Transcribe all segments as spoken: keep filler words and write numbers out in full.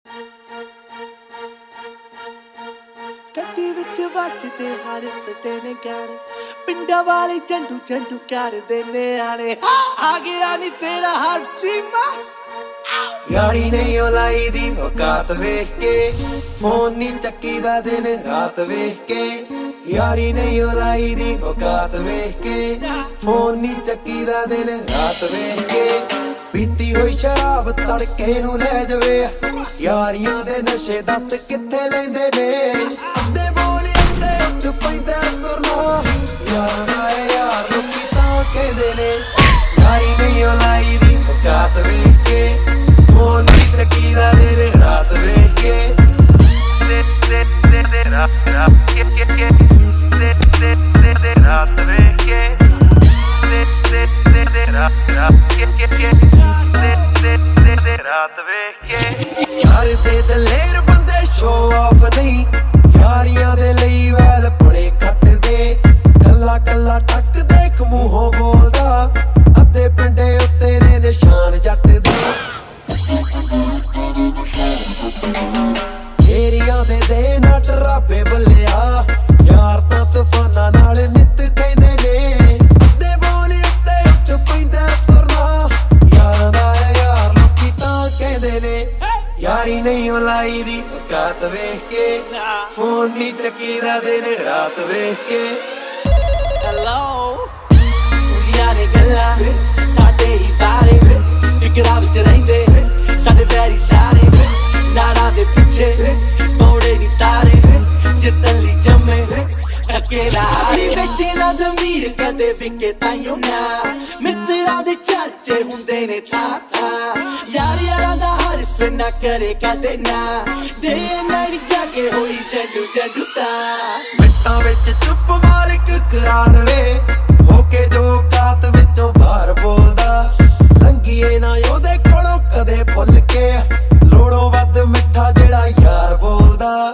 ਗੱਡੀ ਵਿੱਚ ਵੱਜਦੇ ਹਰ ਸਟੇ ਨੇ ਗਾਣੇ, ਪਿੰਡਾਂ ਵਾਲੇ ਝੰਡੂ ਝੰਡੂ ਕਰਦੇ ਨੇ ਆਣੇ। ਆ ਗਿਆ ਨੀ ਤੇਰਾ ਹਰ ਚੀਮਾ, ਯਾਰੀ ਨਹੀਂ ਉਹ ਲਾਈ ਦੀ ਔਕਾਤ ਵੇਖ ਕੇ, ਫੋਨ ਨੀ ਚੱਕੀ ਦਾ ਦਿਨ ਰਾਤ ਵੇਖ ਕੇ। ਯਾਰੀ ਨਹੀਂ ਉਹ ਲਾਈ ਦੀ ਔਕਾਤ ਵੇਖ ਕੇ, ਫੋਨ ਨੀ ਚੱਕੀ ਦਾ ਦਿਨ ਰਾਤ ਵੇਖ ਕੇ। ਪੀਤੀ ਹੋਈ ਸ਼ਰਾਬ ਤੜਕੇ ਨੂੰ ਲੈ ਜਾਵੇ, ਯਾਰੀਆਂ ਦੇ ਨਸ਼ੇ ਦੱਸ ਕਿੱਥੇ ਲੈਂਦੇ ਨੇ। ਅੱਧੇ ਬੋਲੇ ਅੱਧੇ ਉੱਠ ਪੈਂਦਾ ਤੁਰਨਾ, ਯਾਰਾਂ ਦਾ ਯਾਰ ਲੋਕੀ ਤਾਂ ਕਹਿੰਦੇ ਨੇ। ਯਾਰੀ ਨਹੀਂ ਉਹ ਲਾਈ ਦੀ ਔਕਾਤ ਵੇਖ ਕੇ, ਫੋਨ ਨੀ ਚੱਕੀ ਦਾ ਦਿਨ ਰਾਤ ਵੇਖ ਕੇ। ਰਾਤ ਵੇਖ ਕੇ ਰਾਤ ਵੇਖ ਕੇ। ਯਾਰ ਦੇ ਦਲੇਰ ਬੰਦੇ ਸ਼ੋ ਆਫ ਨਹੀਂ, ਯਾਰੀਆਂ ਦੇ ਲਈ ਵੈਲ ਬੜੇ ਕੱਟਦੇ। ਕੱਲਾ ਕੱਲਾ ਟੱਕ ਦੇਖ ਮੂੰਹੋਂ ਬੋਲਦਾ, ਅੱਧੇ ਪਿੰਡੇ ਉੱਤੇ ਨੇ ਨਿਸ਼ਾਨ ਜੱਟ ਦੇ। ਏਰੀਆਂ ਦੇ ਦੇ ਨਾ ਡਰਾਬੇ ਬੱਲਿਆ, ਯਾਰ ਤਾਂ ਤੂਫਾਨਾਂ ਨਾਲ ਨਿੱਤ ਕਹਿੰਦੇ ਨੇ। ਅੱਧੇ ਬੋਲੇ ਉੱਤੇ ਉੱਠ ਪੈਂਦਾ ਤੁਰਨਾ, ਯਾਰਾਂ ਦਾ ਯਾਰ ਲੋਕੀ ਤਾਂ ਕਹਿੰਦੇ ਨੇ। ਯਾਰੀ ਨਹੀਂ ਉਹ ਲਾਈ ਦੀ ਔਕਾਤ ਵੇਖ ਕੇ, ਫੋਨ ਨੀ ਚੱਕੀ ਦਾ ਦਿਨ ਰਾਤ ਵੇਖ ਕੇ। ਹੈਲੋ ਕੁੜੀਆਂ ਨੇ ਗੱਲਾਂ ਸਾਡੇ ਹੀ ਬਾਰੇ, ਫਿਕਰਾਂ ਵਿੱਚ ਰਹਿੰਦੇ ਸਾਡੇ ਵੈਰੀ ਸਾਰੇ। ਨਾਰਾਂ ਦੇ ਪਿੱਛੇ ਤੋੜੇ ਨੀ ਤਾਰੇ, ਜਿੱਤਣ ਲਈ ਜੰਮੇ ਅਕੇਲਾ ਹਾਰੀ ਵਿੱਚ ਨਾ ਜ਼ਮੀਰ ਕਦੇ ਵਿਕੇ ਤਾਈਓ ਨਾ। ਮਿੱਤਰਾਂ ਦੇ ਚਰਚੇ ਹੁੰਦੇ ਨੇ ਥਾਂ ਥਾਂ, ਯਾਰ ਯਾਰਾਂ ਦਾ ਹਰਫ ਨਾ ਕਰੇ ਕਦੇ ਨਾ। ਦੇ ਨਾਈਟ ਜਾ ਕੇ ਹੋਈ ਜੱਡੂ ਜੱਡੂ ਤਾਂ, ਮਿੰਟਾਂ ਵਿੱਚ ਚੁੱਪ ਮਾਲਕ ਕਰਾ ਦੇਵੇ, ਹੋ ਕੇ ਜੋ ਕਾਤ ਵਿੱਚੋਂ ਬਾਹਰ ਬੋਲਦਾ। ਲੰਘੀਏ ਨਾ ਉਹਦੇ ਕੋਲੋਂ ਕਦੇ ਭੁੱਲ ਕੇ, ਲੋੜੋਂ ਵੱਧ ਮਿੱਠਾ ਜਿਹੜਾ ਯਾਰ ਬੋਲਦਾ।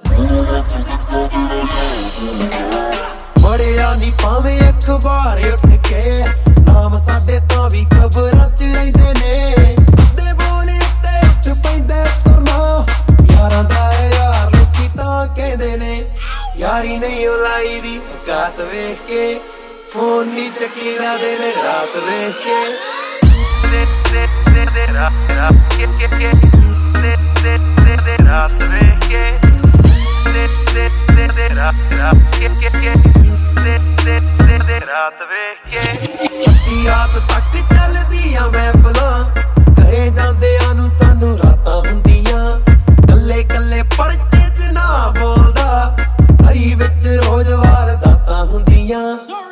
ਬੜਿਆ ਨੀ ਭਾਵੇਂ ਅਖਬਾਰ ਉੱਠ ਕੇ, ਨਾਮ ਸਾਡੇ ਤਾਂ ਵੀ ਖਬਰਾਂ ਚ ਰਹਿੰਦੇ ਨੇ। ਅੱਧੇ ਬੋਲੇ ਉੱਤੇ ਉੱਠ ਪੈਂਦਾ ਤੁਰਨਾ, ਯਾਰਾਂ ਦਾ ਯਾਰ ਲੋਕੀ ਤਾਂ ਕਹਿੰਦੇ ਨੇ। ਯਾਰੀ ਨਹੀਂ ਉਹ ਲਾਈ ਦੀ ਔਕਾਤ ਵੇਖ ਕੇ, ਫੋਨ ਨੀ ਚੱਕੀ ਦਾ ਦਿਨ ਰਾਤ ਵੇਖ ਕੇ। ਰਾਤ ਵੇਖ ਕੇ ਰਾਤ ਵੇਖ ਕੇ। ਅੱਧੀ ਰਾਤ ਤੱਕ ਚੱਲਦੀਆਂ ਮਹਿਫਲਾਂ, ਘਰੇ ਜਾਂਦਿਆਂ ਨੂੰ ਸਾਨੂੰ ਰਾਤਾਂ ਹੁੰਦੀਆਂ। ਕੱਲੇ ਕੱਲੇ ਪਰਚੇ ਚ ਨਾ ਬੋਲਦਾ, ਸਰੀ ਵਿੱਚ ਰੋਜ਼ ਵਾਰਦਾਤਾਂ ਹੁੰਦੀਆਂ।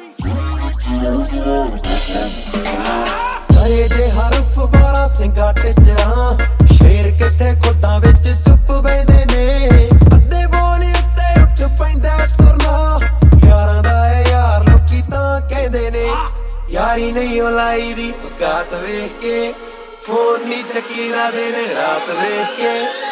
ਘਰੇ ਜੇ ਹਰਫ ਬਾਰਾਂ ਸਿੰਘਾਂ ਟਿਚਰਾਂ, ਸ਼ੇਰ ਕਿੱਥੇ ਖੁੱਡਾਂ ਵਿੱਚ ਚੁੱਪ ਬੈਂਦੇ ਨੇ। ਅੱਧੇ ਬੋਲੇ ਉੱਤੇ ਉੱਠ ਪੈਂਦਾ ਤੁਰਨਾ, ਯਾਰਾਂ ਦਾ ਯਾਰ ਲੋਕੀ ਤਾਂ ਕਹਿੰਦੇ ਨੇ। ਯਾਰੀ ਨਹੀਂ ਉਹ ਲਾਈ ਦੀ ਔਕਾਤ ਵੇਖ ਕੇ, ਫੋਨ ਨੀ ਚੱਕੀ ਦਾ ਦਿਨ ਰਾਤ ਵੇਖ ਕੇ।